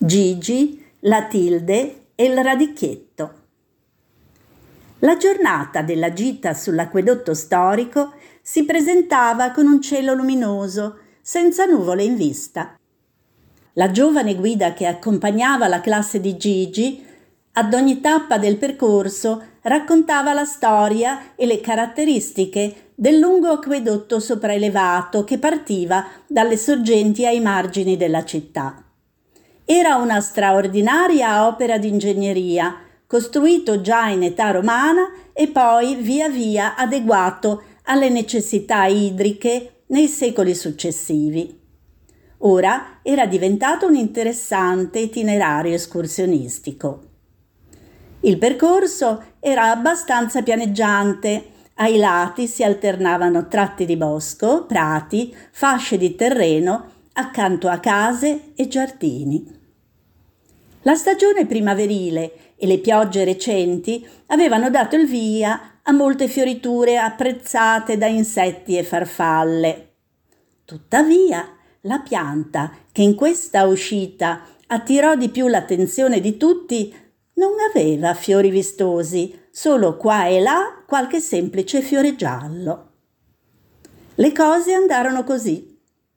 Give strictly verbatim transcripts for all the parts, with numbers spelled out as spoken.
Gigi, la Tilde e il radicchietto. La giornata della gita sull'acquedotto storico si presentava con un cielo luminoso, senza nuvole in vista. La giovane guida che accompagnava la classe di Gigi, ad ogni tappa del percorso, raccontava la storia e le caratteristiche del lungo acquedotto sopraelevato che partiva dalle sorgenti ai margini della città. Era una straordinaria opera di ingegneria, costruito già in età romana e poi via via adeguato alle necessità idriche nei secoli successivi. Ora era diventato un interessante itinerario escursionistico. Il percorso era abbastanza pianeggiante. Ai lati si alternavano tratti di bosco, prati, fasce di terreno accanto a case e giardini. La stagione primaverile e le piogge recenti avevano dato il via a molte fioriture apprezzate da insetti e farfalle. Tuttavia, la pianta che in questa uscita attirò di più l'attenzione di tutti non aveva fiori vistosi, solo qua e là qualche semplice fiore giallo. Le cose andarono così.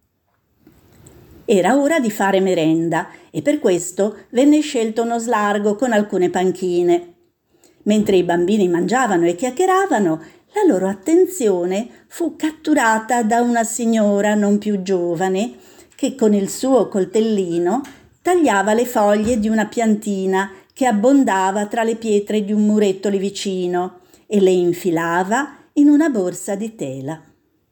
Era ora di fare merenda e per questo venne scelto uno slargo con alcune panchine. Mentre i bambini mangiavano e chiacchieravano, la loro attenzione fu catturata da una signora non più giovane che con il suo coltellino tagliava le foglie di una piantina che abbondava tra le pietre di un muretto lì vicino e le infilava in una borsa di tela.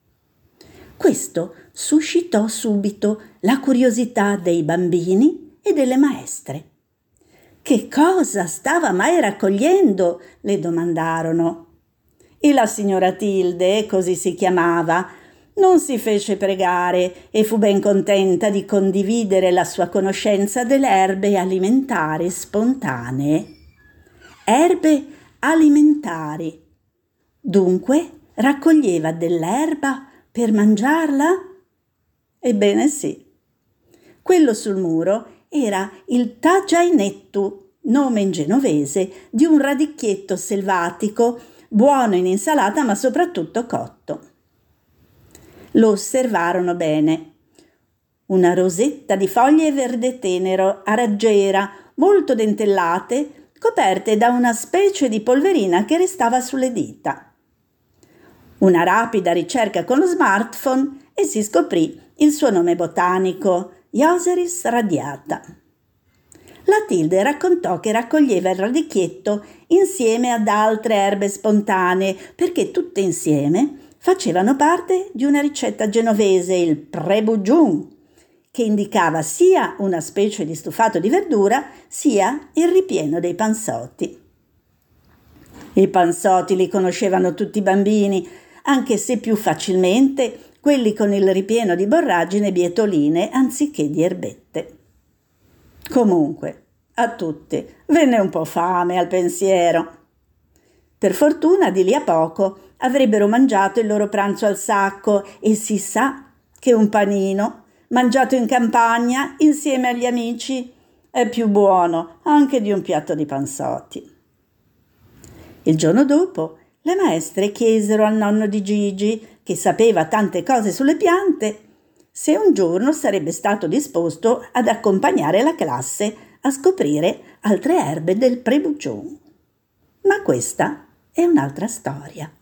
Questo suscitò subito la curiosità dei bambini e delle maestre. «Che cosa stava mai raccogliendo?» le domandarono. E la signora Tilde, così si chiamava, non si fece pregare e fu ben contenta di condividere la sua conoscenza delle erbe alimentari spontanee. Erbe alimentari. Dunque raccoglieva dell'erba per mangiarla? Ebbene sì. Quello sul muro era il tagiainettu, nome in genovese di un radicchietto selvatico, buono in insalata ma soprattutto cotto. Lo osservarono bene. Una rosetta di foglie verde tenero, a raggiera, molto dentellate, coperte da una specie di polverina che restava sulle dita. Una rapida ricerca con lo smartphone e si scoprì il suo nome botanico, Ioseris radiata. La Tilde raccontò che raccoglieva il radicchietto insieme ad altre erbe spontanee perché tutte insieme facevano parte di una ricetta genovese, il prebugiun, che indicava sia una specie di stufato di verdura sia il ripieno dei panzotti. I panzotti li conoscevano tutti i bambini, anche se più facilmente quelli con il ripieno di borragine e bietoline anziché di erbette. Comunque, a tutti venne un po' fame al pensiero. Per fortuna di lì a poco avrebbero mangiato il loro pranzo al sacco e si sa che un panino mangiato in campagna insieme agli amici è più buono anche di un piatto di panzotti. Il giorno dopo le maestre chiesero al nonno di Gigi, che sapeva tante cose sulle piante, se un giorno sarebbe stato disposto ad accompagnare la classe a scoprire altre erbe del prebugion. Ma questa è un'altra storia.